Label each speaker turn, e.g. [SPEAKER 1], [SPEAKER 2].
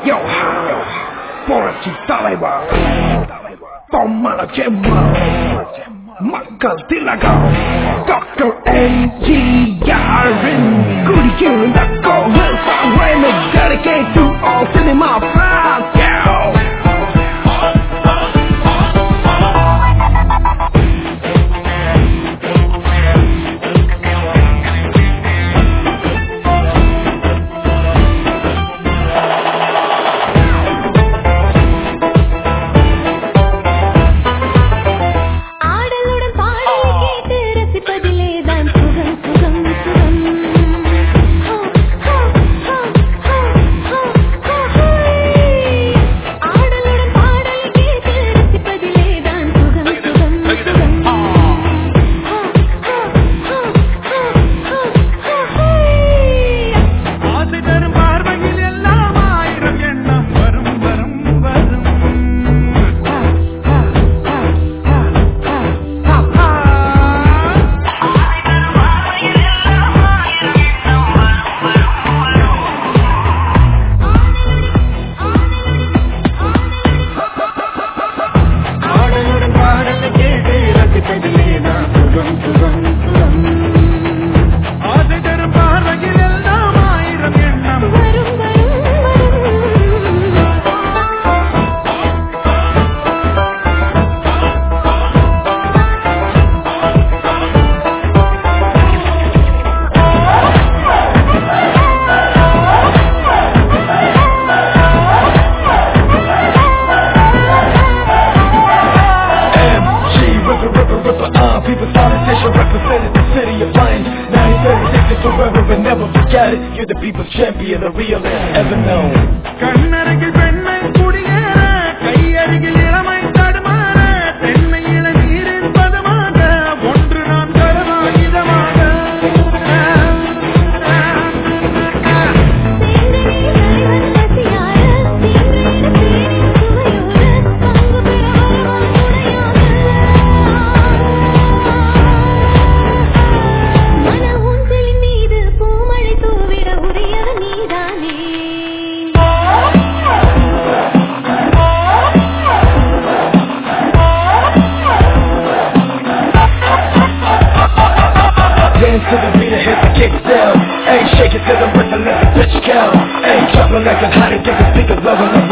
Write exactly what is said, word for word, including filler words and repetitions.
[SPEAKER 1] Yo புரட்சி தலைவர் பொம்மன செம்மல் மக்கள் திலகம் டாக்டர் எம்ஜிஆரின் குடியிருந்த கோவில் song dedicate to all cinema fans. You're the people's champion, the realest ever known. கண்ணருகில் பெண்ணை குடியேற கையருகில் இளமை தடுமாற பெண்ணை இளநீரின் பதமாக ஒன்று நான் கருவாயுதமாக to the beat, hit the kick down. Ain't shake it to the rhythm, let the bitch count. Ain't dropping like a hot and get the speaker loving.